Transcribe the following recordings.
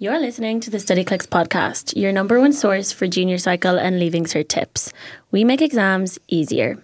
You're listening to the Study Clicks podcast, your number one source for junior cycle and leaving cert tips. We make exams easier.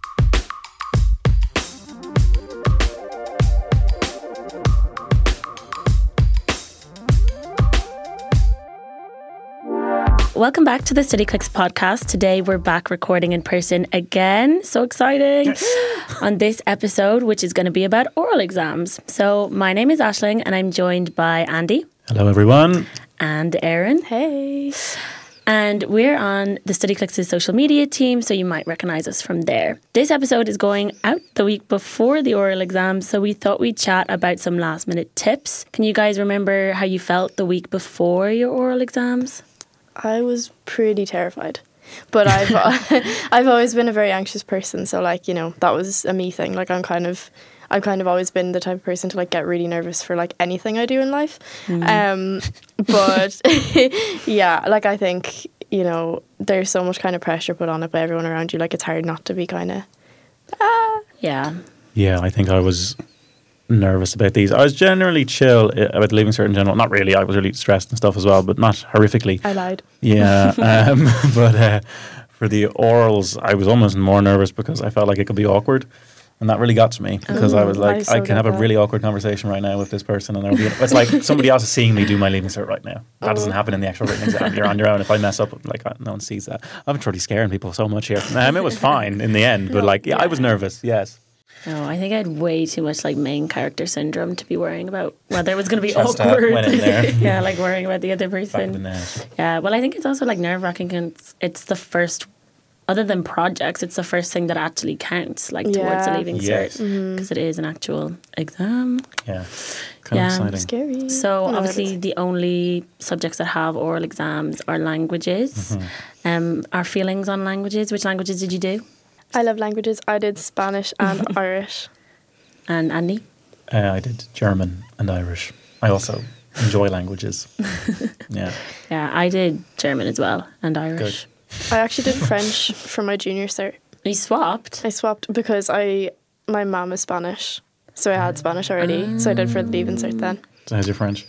Welcome back to the Study Clicks podcast. Today we're back recording in person again. So exciting. Yes. On this episode, which is going to be about oral exams. So my name is Aisling and I'm joined by Andy. Hello everyone. And Erin. Hey. And we're on the Study Clicks' social media team, so you might recognise us from there. This episode is going out the week before the oral exams, so we thought we'd chat about some last minute tips. Can you guys remember how you felt the week before your oral exams? I was pretty terrified, but I've always been a very anxious person, so that was a me thing. I've kind of always been the type of person to get really nervous for anything I do in life. But yeah, I think there's so much kind of pressure put on it by everyone around you. It's hard not to be kind of Yeah, I think I was nervous about these. I was generally chill about leaving cert in general. Not really. I was really stressed and stuff as well, but not horrifically. I lied. Yeah, but for the orals, I was almost more nervous because I felt like it could be awkward. And that really got to me because I was like, I can have a really awkward conversation right now with this person, and it's like somebody else is seeing me do my leaving cert right now. That doesn't happen in the actual written exam. You're on your own. If I mess up, no one sees that. I've been truly scaring people so much here. It was fine in the end, but I was nervous. Yes. No, I think I had way too much main character syndrome to be worrying about whether it was going to be awkward. Went in there. Yeah, worrying about the other person. Yeah, well, I think it's also nerve-wracking because it's the first, other than projects, it's the first thing that actually counts, towards the leaving cert, because it is an actual exam. Yeah, kind of exciting. Scary. So obviously the only subjects that have oral exams are languages. Our feelings on languages. Which languages did you do? I love languages. I did Spanish and Irish. And Andy? I did German and Irish. I also enjoy languages. Yeah. Yeah, I did German as well and Irish. Good. I actually did French for my junior cert. You swapped? I swapped because my mum is Spanish, so I had Spanish already. So I did for the leaving cert then. So how's your French?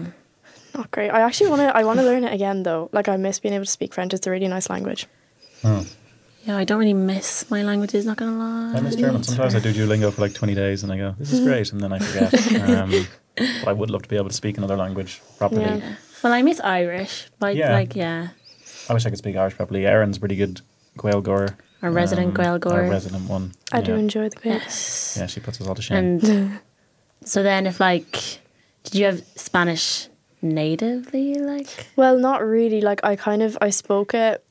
Not great. I actually want to learn it again though. I miss being able to speak French. It's a really nice language. Oh. Yeah, I don't really miss my languages, not going to lie. I miss German. Sometimes I do Duolingo for 20 days and I go, this is great, and then I forget. But I would love to be able to speak another language properly. Yeah. Well, I miss Irish. I wish I could speak Irish properly. Erin's pretty good Gaeilgeoir. Our resident Gaeilgeoir. Our resident one. I do enjoy the Gaeilgeoir. Yes. Yeah, she puts us all to shame. And so then if did you have Spanish natively? Well, not really. I spoke it,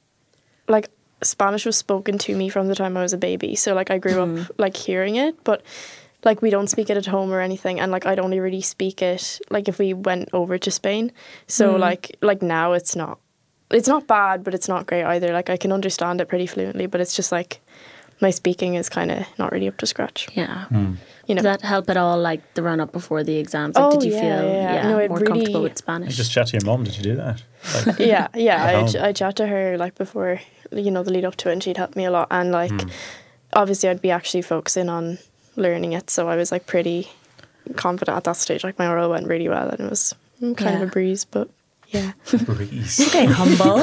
Spanish was spoken to me from the time I was a baby. So I grew up hearing it, but we don't speak it at home or anything. And I'd only really speak it if we went over to Spain. So now it's not bad, but it's not great either. I can understand it pretty fluently, but it's just my speaking is kind of not really up to scratch. Yeah. Did that help at all, the run up before the exams? Did you feel no, more comfortable with Spanish? You just chat to your mum. Did you do that? I chat to her before the lead up to it, and she'd help me a lot. And obviously I'd be actually focusing on learning it, so I was pretty confident at that stage. My oral went really well, and it was kind of a breeze, but. Yeah. Breeze. Okay, humble.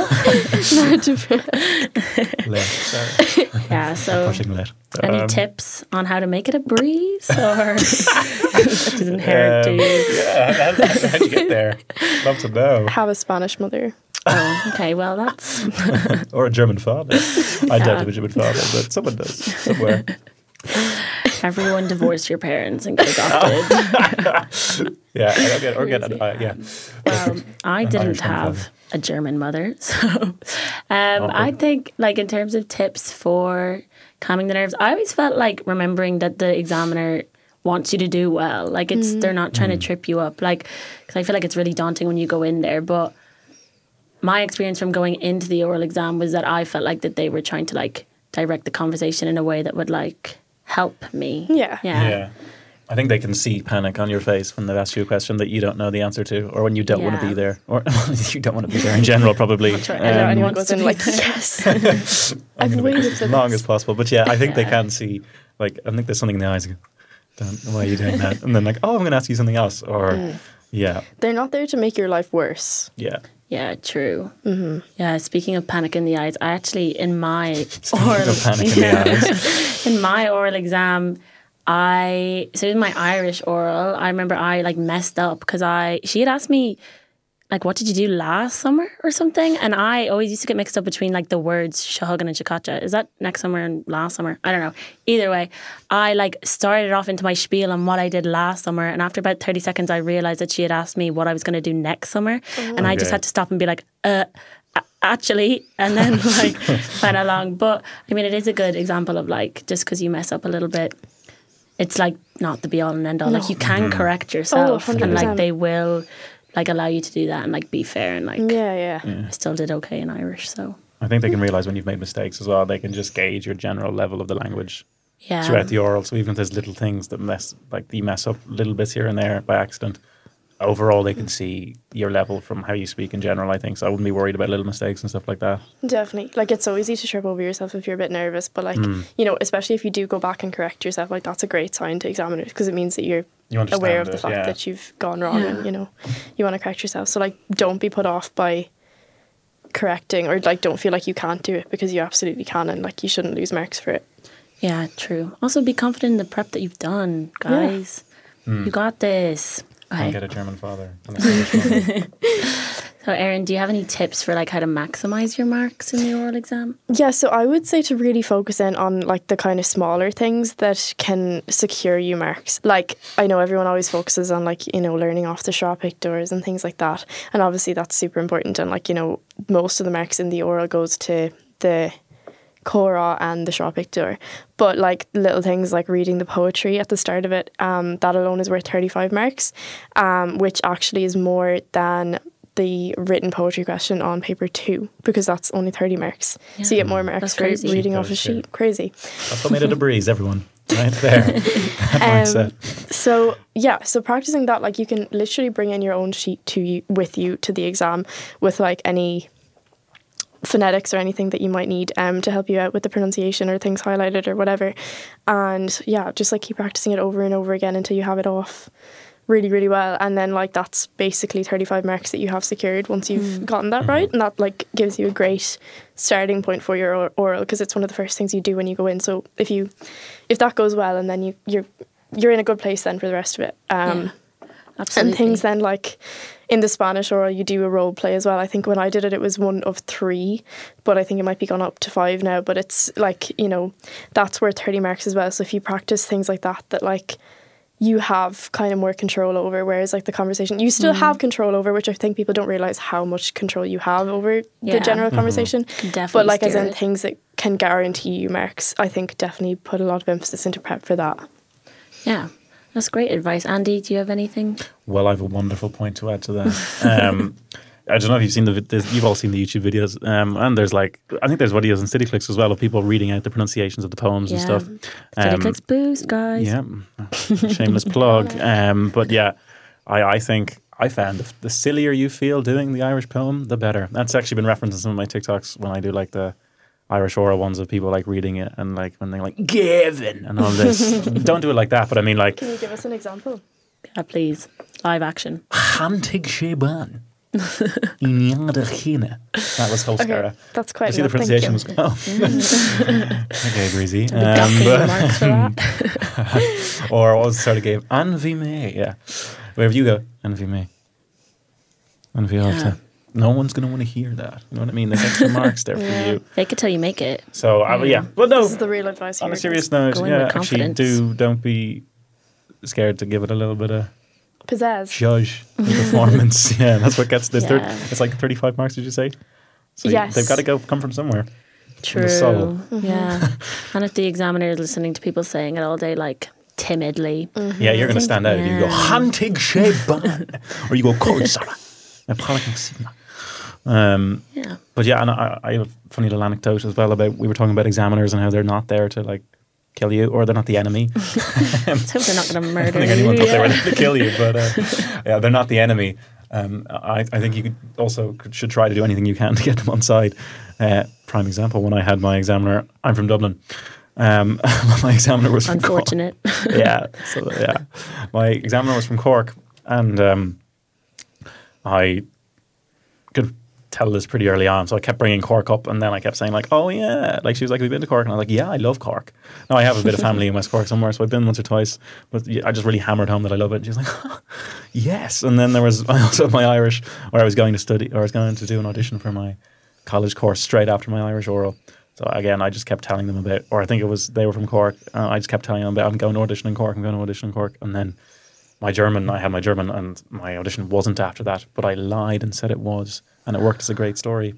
Sorry. Yeah, so pushing lit. Any tips on how to make it a breeze? Or that doesn't hurt, do you? Yeah, how'd you get there? Love to know. Have a Spanish mother. Oh, okay, well that's... Or a German father. I doubt have a German father, but someone does, somewhere. Everyone divorce your parents and get adopted. Yeah. Well, I didn't have a German mother, so I think in terms of tips for calming the nerves, I always felt remembering that the examiner wants you to do well. They're not trying to trip you up. Because I feel it's really daunting when you go in there, but my experience from going into the oral exam was that I felt that they were trying to direct the conversation in a way that would help me. Yeah. I think they can see panic on your face when they've asked you a question that you don't know the answer to, or when you don't want to be there, or you don't want to be there in general, probably. Anyone goes in yes. I've waited as long as possible. But I think they can see, I think there's something in the eyes. Why are you doing that? And then oh, I'm going to ask you something else. Or Yeah. They're not there to make your life worse. Yeah. Yeah, true. Mm-hmm. Yeah, speaking of panic in the eyes, I actually, in my oral exam, so in my Irish oral, I remember I like messed up because she had asked me, like, what did you do last summer or something? And I always used to get mixed up between like the words Shahugan and Shakacha. Is that next summer and last summer? I don't know. Either way, I like started off into my spiel on what I did last summer. And after about 30 seconds, I realised that she had asked me what I was going to do next summer. And I just had to stop and be like, actually, and then like went along. But I mean, it is a good example of like, just because you mess up a little bit, it's like not the be all and end all. No. Like you can correct yourself, and like they will like allow you to do that and like be fair and like I still did okay in Irish. So I think they can realise when you've made mistakes as well. They can just gauge your general level of the language throughout the oral. So even if there's little things that you mess up little bits here and there by accident, overall they can see your level from how you speak in general, I think. So I wouldn't be worried about little mistakes and stuff like that. Definitely. Like, it's so easy to trip over yourself if you're a bit nervous, but like, you know, especially if you do go back and correct yourself, like that's a great sign to examiners because it means that you're aware of the fact that you've gone wrong and, you know, you want to correct yourself. So like, don't be put off by correcting, or like don't feel like you can't do it, because you absolutely can, and like you shouldn't lose marks for it. Yeah, true. Also be confident in the prep that you've done, guys. You got this. Can't get a German father. So Erin, do you have any tips for like how to maximize your marks in the oral exam? Yeah, so I would say to really focus in on like the kind of smaller things that can secure you marks. Like, I know everyone always focuses on like, you know, learning off the Shrá Pictiúrs and things like that, and obviously that's super important, and like, you know, most of the marks in the oral goes to the Chora and the Shrá Pictiúr, but like little things like reading the poetry at the start of it, that alone is worth 35 marks, which actually is more than the written poetry question on paper 2, because that's only 30 marks. So you get more marks for reading off a sheet. Crazy. That's what made it a breeze, everyone. Right there. So practicing that, like you can literally bring in your own sheet with you to the exam with like any phonetics or anything that you might need to help you out with the pronunciation or things highlighted or whatever, and just like keep practicing it over and over again until you have it off really, really well, and then like that's basically 35 marks that you have secured once you've gotten that right, and that like gives you a great starting point for your oral, because it's one of the first things you do when you go in. So if that goes well, and then you're in a good place then for the rest of it. Absolutely. And things then like in the Spanish oral, you do a role play as well. I think when I did it, it was 1 of 3, but I think it might be gone up to 5 now. But it's like, you know, that's worth 30 marks as well. So if you practice things like that like you have kind of more control over, whereas like the conversation you still have control over, which I think people don't realise how much control you have over the general conversation. But like as in things that can guarantee you marks, I think definitely put a lot of emphasis into prep for that. Yeah. That's great advice. Andy, do you have anything? Well, I have a wonderful point to add to that. I don't know if you've seen you've all seen the YouTube videos, and there's like, I think there's videos in City Clicks as well of people reading out the pronunciations of the poems and stuff. City Clicks boost, guys. Yeah, shameless plug. But yeah, I think I found the sillier you feel doing the Irish poem, the better. That's actually been referenced in some of my TikToks when I do like the Irish oral ones of people like reading it, and like when they're like Gavin and all this. Don't do it like that, but I mean like. Can you give us an example? Yeah, please. Live action. Hantig Sheban. That was Holskara. Okay, that's quite. See, the pronunciation was. Oh. Okay, breezy. Or what was the start of game? Envy me. Yeah. Wherever you go, envy me. Envy Alta. No one's going to want to hear that. You know what I mean? There's extra marks there for you. Fake it till you make it. So, But no. This is the real advice here. On a serious note, actually don't be scared to give it a little bit of pizzazz. Zhuzh performance. Yeah, that's what gets this. It's like 35 marks, did you say? So yes. They've got to come from somewhere. True. From the soul. Yeah. And if the examiner is listening to people saying it all day, like timidly. Yeah, you're going to stand out. You go, Hantig Sheban. Or you go, Korsara. But yeah, and I have a funny little anecdote as well about, we were talking about examiners and how they're not there to like kill you, or they're not the enemy. Let's hope they're not going to murder you. I don't think anyone thought they were to kill you, but yeah, they're not the enemy. I think you should try to do anything you can to get them on side. Prime example, when I had my examiner, I'm from Dublin. My examiner was from Unfortunate. Cork. Yeah, my examiner was from Cork, and I could tell this pretty early on, so I kept bringing Cork up, and then I kept saying like, oh yeah, like she was like, have you been to Cork? And I was like, yeah, I love Cork. Now I have a bit of family in West Cork somewhere, so I've been once or twice, but I just really hammered home that I love it. And she was like, oh, yes. And then I also had my Irish, where I was going to study, or I was going to do an audition for my college course straight after my Irish oral. So again, I just kept telling them about, or I think it was, they were from Cork, I just kept telling them about, I'm going to audition in Cork, and then I had my German, and my audition wasn't after that, but I lied and said it was, and it worked as a great story.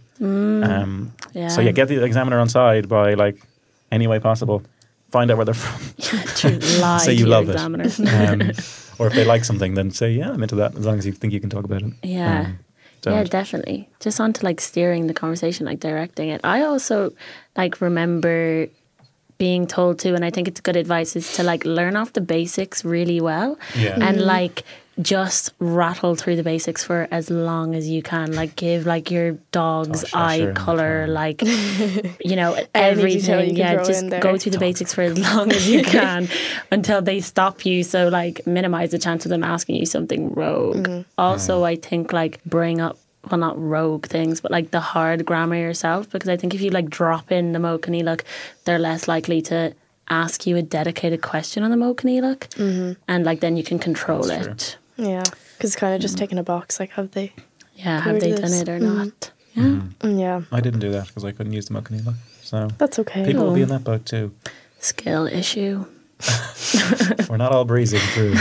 So get the examiner on side by like any way possible. Find out where they're from. Say you love it. Or if they like something, then say, yeah, I'm into that, as long as you think you can talk about it. Yeah. Yeah, definitely. Just on to like steering the conversation, like directing it. I also like remember being told to, and I think it's good advice, is to like learn off the basics really well, and like just rattle through the basics for as long as you can. Like give like your dog's eye colour, like you know, everything. Yeah, just go through the basics for as long as you can until they stop you. So like minimize the chance of them asking you something rogue. Also, I think like bring up, well, not rogue things, but like the hard grammar yourself, because I think if you like drop in the Mo Caníleach, they're less likely to ask you a dedicated question on the Mo Caníleach, and like then you can control it. Yeah, because it's kind of just taking a box, like have they done it or not? Yeah. I didn't do that because I couldn't use the Mo Caníleach, so that's okay. People will be in that boat too. Skill issue. We're not all breezing through.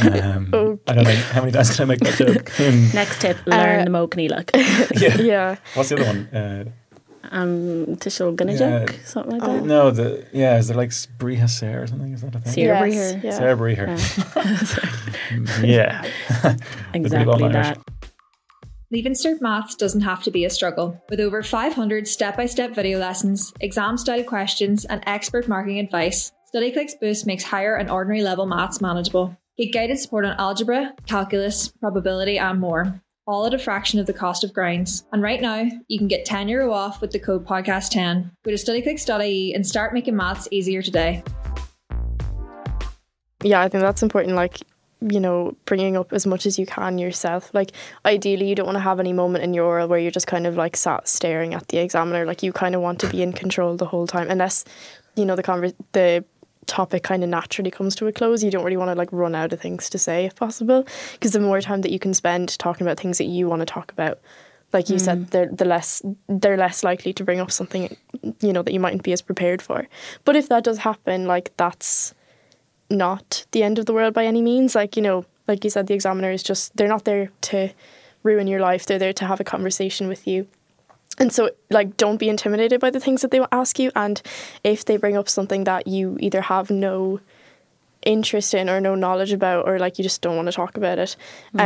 I don't know how many times can I make that joke. Next tip: learn the Mo Caníleach. Yeah. What's the other one? Tishel Gunajak, something like that. No, is there like Briha Ser or something? Is that a thing? Sarah Breher. Sarah Breher. Yeah. Exactly that. Leaving Cert Maths doesn't have to be a struggle. With over 500 step-by-step video lessons, exam-style questions, and expert marking advice, StudyClick's Boost makes higher and ordinary level maths manageable. Get guided support on algebra, calculus, probability, and more, all at a fraction of the cost of grounds. And right now, you can get €10 off with the code podcast10. Go to studyclicks.ie and start making maths easier today. Yeah, I think that's important, like, you know, bringing up as much as you can yourself. Like, ideally, you don't want to have any moment in your oral where you're just kind of like sat staring at the examiner. Like, you kind of want to be in control the whole time, unless, you know, the topic kind of naturally comes to a close. You don't really want to like run out of things to say if possible, because the more time that you can spend talking about things that you want to talk about, like you said, they're less likely to bring up something, you know, that you mightn't be as prepared for. But if that does happen, like, that's not the end of the world by any means. Like, you know, like you said, the examiner is just, they're not there to ruin your life, they're there to have a conversation with you. And so, like, don't be intimidated by the things that they will ask you. And if they bring up something that you either have no interest in or no knowledge about, or like you just don't want to talk about it,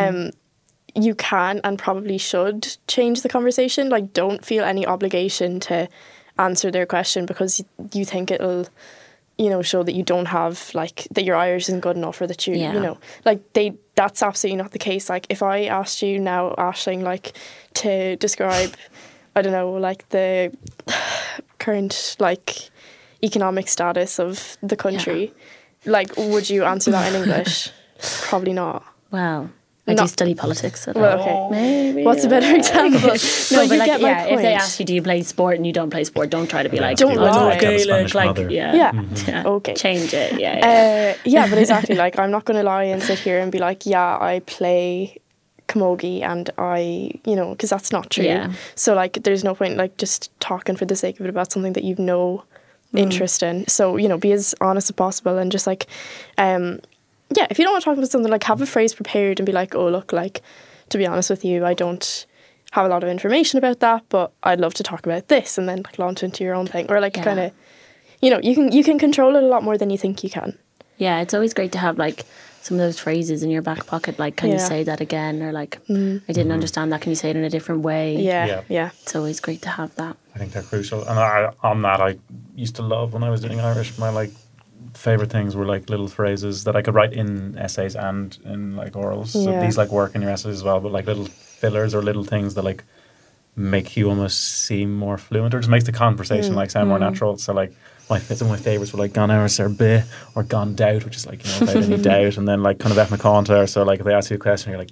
you can and probably should change the conversation. Like, don't feel any obligation to answer their question because you think it'll, you know, show that you don't have, like, that your Irish isn't good enough, or that you know, like, that's absolutely not the case. Like, if I asked you now, Aisling, like, to describe, I don't know, like, the current, like, economic status of the country, like, would you answer that in English? Probably not. Well, I do study politics. So well, okay. Maybe. What's a better example? No, but like, get my point. If they ask you, do you play sport, and you don't play sport, don't try to be like, don't lie. Gaelic, like, okay, change it, yeah, but exactly, like, I'm not going to lie and sit here and be like, yeah, I play camogie, and I, you know, because that's not true. Yeah. So, like, there's no point, like, just talking for the sake of it about something that you've no interest in. So, you know, be as honest as possible, and just, like, if you don't want to talk about something, like, have a phrase prepared and be like, oh, look, like, to be honest with you, I don't have a lot of information about that, but I'd love to talk about this, and then, like, launch into your own thing, or, like, kind of, you know, you can control it a lot more than you think you can. Yeah, it's always great to have, like, some of those phrases in your back pocket, like, can you say that again, or like, I didn't understand that, can you say it in a different way? Yeah. It's always great to have that. I think they're crucial. And I used to love, when I was doing Irish, my, like, favourite things were, like, little phrases that I could write in essays and in, like, orals. So these, like, work in your essays as well, but, like, little fillers or little things that, like, make you almost seem more fluent, or just makes the conversation, like, sound more natural. So, like, some of my favourites were, like, gan áras ar bith, or gan doubt, which is, like, you know, without any doubt, and then, like, kind of ethnic contour. So, like, if they ask you a question, you're like,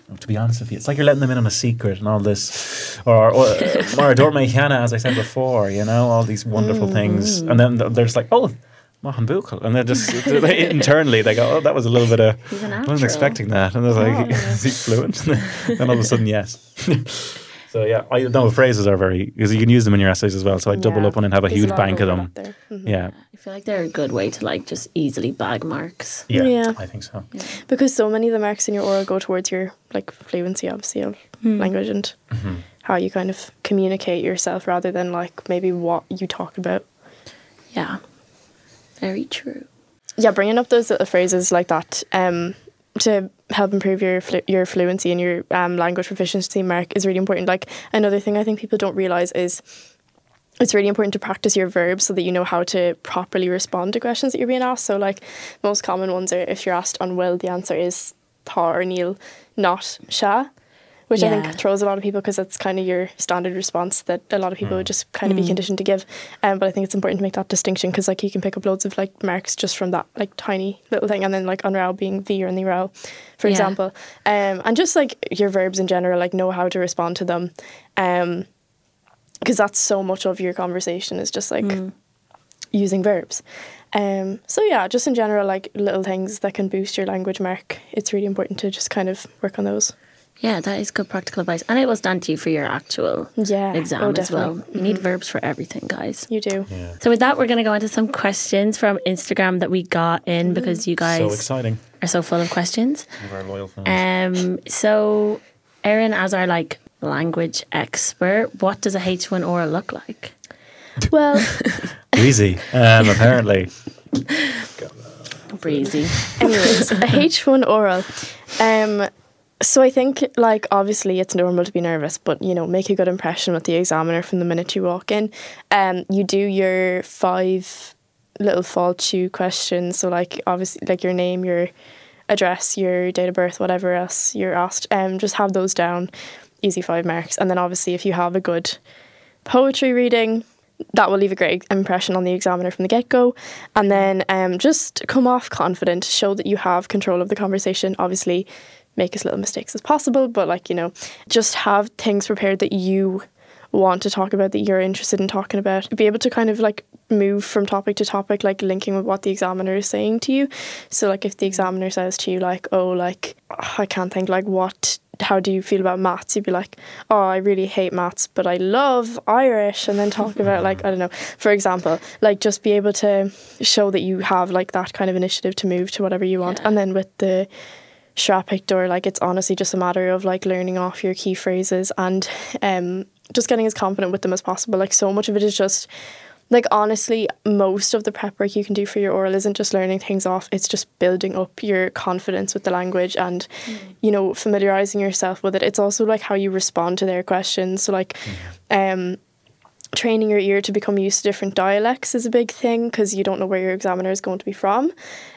to be honest with you, it's like you're letting them in on a secret and all this, or Marador Mexicana, as I said before, you know, all these wonderful things, and then they're just like, oh, Mohan Buchel, and they're just internally they go, oh, that was a little bit of, I wasn't expecting that, and they're like, is he fluent? And then all of a sudden, yes. So yeah, I know phrases are because you can use them in your essays as well. So I double up on and have a huge bank of them. Mm-hmm. Yeah, I feel like they're a good way to like just easily bag marks. Yeah, I think so. Yeah. Because so many of the marks in your oral go towards your like fluency, obviously, of language and how you kind of communicate yourself rather than like maybe what you talk about. Yeah, very true. Yeah, bringing up those little phrases like that to help improve your fluency and your language proficiency mark is really important. Like another thing I think people don't realise is it's really important to practice your verbs so that you know how to properly respond to questions that you're being asked. So like most common ones are if you're asked on will, the answer is tha or Neil, not sha, which I think throws a lot of people because that's kind of your standard response that a lot of people would just kind of be conditioned to give. But I think it's important to make that distinction because like you can pick up loads of like marks just from that like tiny little thing, and then like on row being the or in the row, for example. And just like your verbs in general, like know how to respond to them. Because that's so much of your conversation is just like using verbs. So yeah, just in general, like little things that can boost your language mark. It's really important to just kind of work on those. Yeah, that is good practical advice. And it will stand to you for your actual exam as well. You need verbs for everything, guys. You do. Yeah. So with that, we're going to go into some questions from Instagram that we got in because you guys are so full of questions. One of our loyal fans. So Erin, as our like language expert, what does a H1 oral look like? Well, breezy, apparently. Breezy. Anyways, a H1 oral. So I think, like, obviously it's normal to be nervous, but, you know, make a good impression with the examiner from the minute you walk in. You do your 5 little fall to questions. So, like, obviously, like your name, your address, your date of birth, whatever else you're asked. Just have those down. Easy 5 marks. And then, obviously, if you have a good poetry reading, that will leave a great impression on the examiner from the get-go. And then just come off confident, show that you have control of the conversation. Obviously, make as little mistakes as possible, but like, you know, just have things prepared that you want to talk about, that you're interested in talking about. Be able to kind of like move from topic to topic, like linking with what the examiner is saying to you. So like if the examiner says to you like, oh, like, I can't think, like, how do you feel about maths? You'd be like, oh, I really hate maths, but I love Irish. And then talk about like, I don't know, for example, like just be able to show that you have like that kind of initiative to move to whatever you want. And then with the Shrapictor, like it's honestly just a matter of like learning off your key phrases and just getting as confident with them as possible. Like so much of it is just like, honestly, most of the prep work you can do for your oral isn't just learning things off, it's just building up your confidence with the language and you know, familiarizing yourself with it. It's also like how you respond to their questions. So like training your ear to become used to different dialects is a big thing because you don't know where your examiner is going to be from.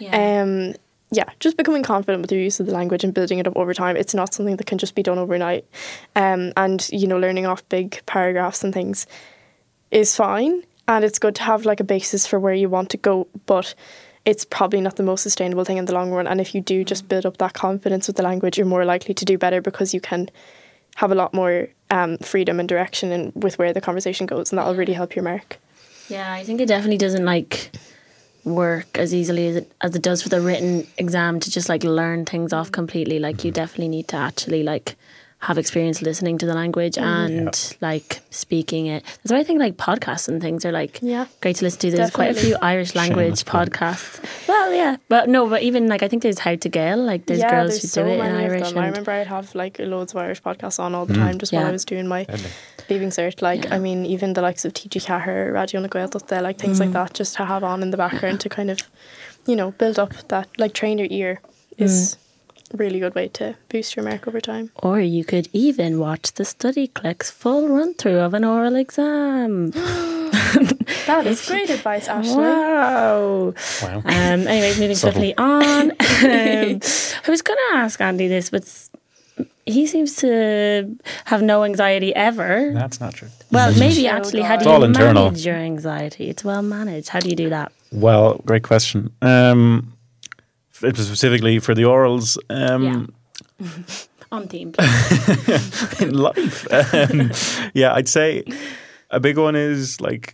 Just becoming confident with your use of the language and building it up over time. It's not something that can just be done overnight. And, you know, learning off big paragraphs and things is fine. And it's good to have like a basis for where you want to go. But it's probably not the most sustainable thing in the long run. And if you do just build up that confidence with the language, you're more likely to do better because you can have a lot more freedom and direction in, with where the conversation goes. And that'll really help your mark. Yeah, I think it definitely doesn't like work as easily as it does for the written exam to just like learn things off completely. Like you definitely need to actually like have experience listening to the language and like speaking it. That's why I think like podcasts and things are like great to listen to. There's quite a few Irish language podcasts. Well, yeah, but even like I think there's How to Gael. Like there's girls who do it in Irish. I remember I'd have like loads of Irish podcasts on all the time just while I was doing my leaving cert. Like I mean, even the likes of TG Cahir, Radio na Gaeltacht, like things like that, just to have on in the background to kind of, you know, build up that, like train your ear is really good way to boost your mark over time. Or you could even watch the Study Clicks full run through of an oral exam. That is great advice, Ashley. Wow. Anyways, moving swiftly on. I was going to ask Andy this, but he seems to have no anxiety ever. That's not true. Well, maybe actually, how do you manage your anxiety? It's well managed. How do you do that? Well, great question. Specifically for the orals, On theme, please. In life. Yeah, I'd say a big one is like,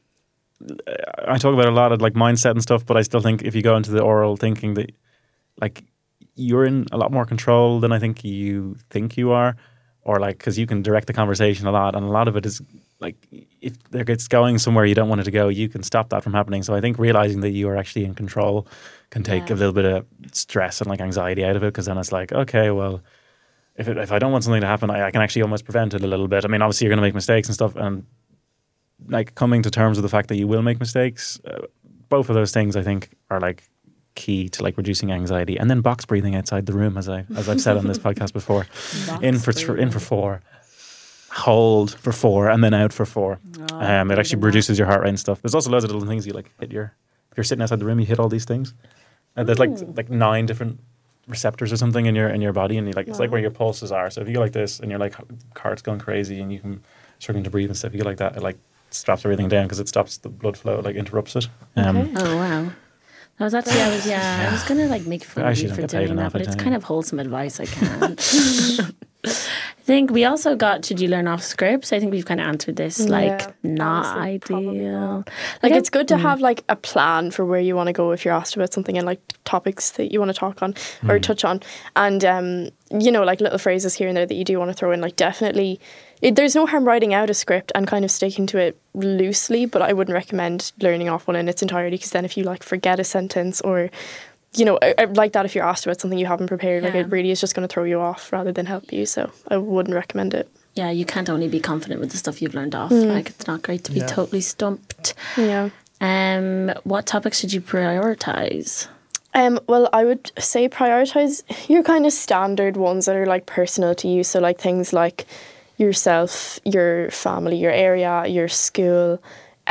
I talk about a lot of like mindset and stuff, but I still think if you go into the oral thinking that like you're in a lot more control than I think you are, or like, because you can direct the conversation a lot, and a lot of it is like if it's going somewhere you don't want it to go, you can stop that from happening. So I think realizing that you are actually in control can take a little bit of stress and like anxiety out of it, because then it's like, okay, well, if I don't want something to happen, I can actually almost prevent it a little bit. I mean, obviously you're going to make mistakes and stuff, and like coming to terms with the fact that you will make mistakes, both of those things I think are like key to like reducing anxiety. And then box breathing outside the room, as I've said on this podcast before. In for 4, hold for 4, and then out for 4. It actually reduces your heart rate and stuff. There's also loads of little things you like hit if you're sitting outside the room, you hit all these things. There's like 9 different receptors or something in your body, and it's like where your pulses are. So if you go like this and you're like heart's going crazy and you can struggling to breathe and stuff, you go like that, it like stops everything down because it stops the blood flow, it like interrupts it. Oh wow. That was actually I was gonna like make fun of you for doing that, but it's kind of wholesome advice. I can't. I think we also got, should you learn off scripts? I think we've kind of answered this, not ideal. Like it's good to have like a plan for where you want to go if you're asked about something, and like topics that you want to talk on or touch on, and like little phrases here and there that you do want to throw in. Like definitely, there's no harm writing out a script and kind of sticking to it loosely, but I wouldn't recommend learning off one in its entirety, because then if you like forget a sentence or like that, if you're asked about something you haven't prepared, like it really is just going to throw you off rather than help you. So I wouldn't recommend it. Yeah, you can't only be confident with the stuff you've learned off. Like it's not great to be totally stumped. Yeah. What topics should you prioritise? Well, I would say prioritise your kind of standard ones that are like personal to you. So like things like yourself, your family, your area, your school,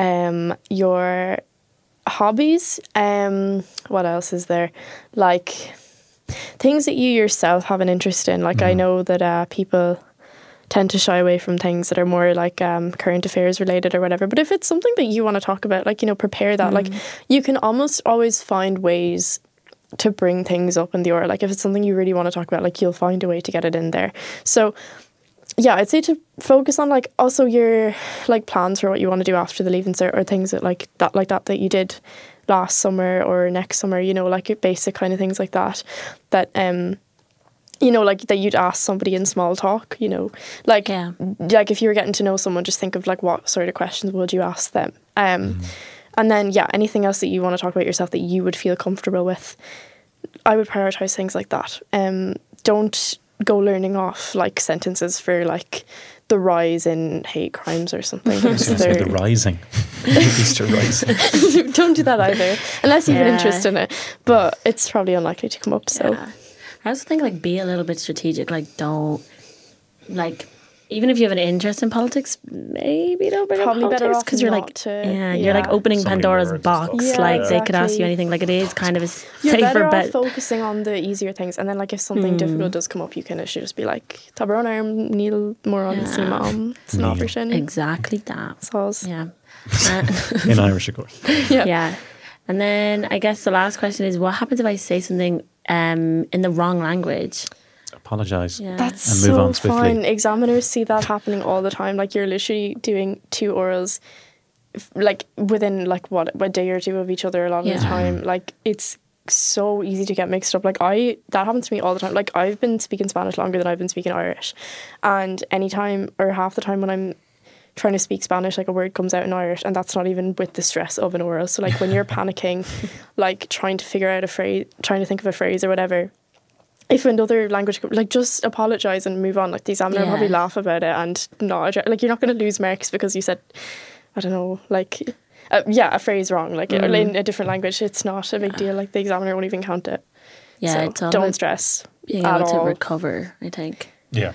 your hobbies. What else is there? Like things that you yourself have an interest in. Like I know that people tend to shy away from things that are more like current affairs related or whatever, but if it's something that you want to talk about, like prepare that. Like you can almost always find ways to bring things up in the oral. Like if it's something you really want to talk about, like you'll find a way to get it in there. So yeah, I'd say to focus on like also your like plans for what you want to do after the Leaving Cert, or things that like that you did last summer or next summer, like basic kind of things like that like that you'd ask somebody in small talk, like if you were getting to know someone, just think of like what sort of questions would you ask them, and then anything else that you want to talk about yourself that you would feel comfortable with, I would prioritise things like that. Don't go learning off like sentences for like the rise in hate crimes or something. The rising. Easter rising. Don't do that either, unless you have an interest in it, but it's probably unlikely to come up. So I also think like be a little bit strategic. Like don't like, even if you have an interest in politics, maybe don't bring up politics, because you're like you're like opening Pandora's box. Like they could ask you anything. Like it is kind of a safer bet. Focusing on the easier things, and then like if something difficult does come up, you can just be like Tabar arm, Neil Moran, Simam. It's an operation. Exactly that. Sauce. Yeah. In Irish, of course. Yeah. And then I guess the last question is, what happens if I say something in the wrong language? Apologise. That's and move on swiftly. Fine. Examiners see that happening all the time. Like you're literally doing 2 orals like within like a day or 2 of each other a lot of the time. Like it's so easy to get mixed up. Like that happens to me all the time. Like I've been speaking Spanish longer than I've been speaking Irish, and anytime or half the time when I'm trying to speak Spanish, like a word comes out in Irish, and that's not even with the stress of an oral. So like when you're panicking, like trying to figure out a phrase, trying to think of a phrase or whatever, if another language, like just apologise and move on. Like the examiner will probably laugh about it and not like you're not going to lose marks because you said, I don't know, like a phrase wrong, like in a different language. It's not a big deal. Like the examiner won't even count it. Yeah, so it's all don't stress. Being able to recover, I think. Yeah.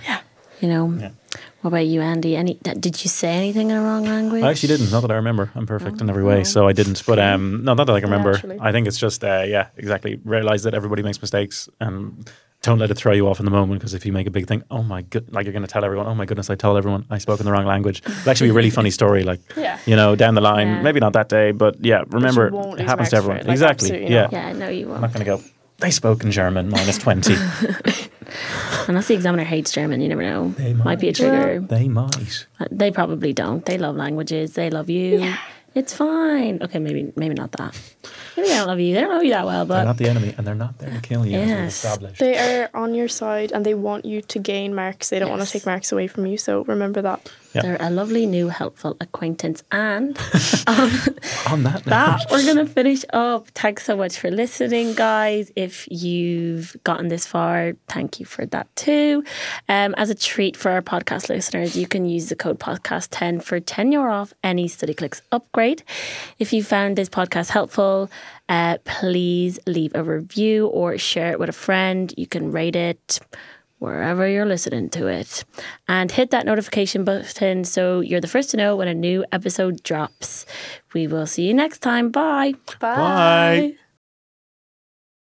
What about you, Andy? Did you say anything in a wrong language? I actually didn't. Not that I remember. I'm perfect in every way, so I didn't. But no, not that I can remember. I think it's just exactly. Realise that everybody makes mistakes, and don't let it throw you off in the moment. Because if you make a big thing, oh my god, like you're going to tell everyone, oh my goodness, I told everyone I spoke in the wrong language. It'll actually be a really funny story. Like down the line, maybe not that day, but remember, it happens to everyone. Exactly. Yeah, no, you won't. I'm not going to go. They spoke in German, -20. Unless the examiner hates German, you never know. They might be a trigger. They might. They probably don't. They love languages. They love you. Yeah. It's fine. Okay, maybe not that. Maybe they don't love you. They don't know you that well, but they're not the enemy, and they're not there to kill you. Yes, they are on your side, and they want you to gain marks. They don't want to take marks away from you. So remember that. Yep. They're a lovely, new, helpful acquaintance. And on that note, we're going to finish up. Thanks so much for listening, guys. If you've gotten this far, thank you for that too. As a treat for our podcast listeners, you can use the code podcast10 for €10 off any StudyClix upgrade. If you found this podcast helpful, please leave a review or share it with a friend. You can rate it wherever you're listening to it, and hit that notification button so you're the first to know when a new episode drops. We will see you next time. Bye. Bye.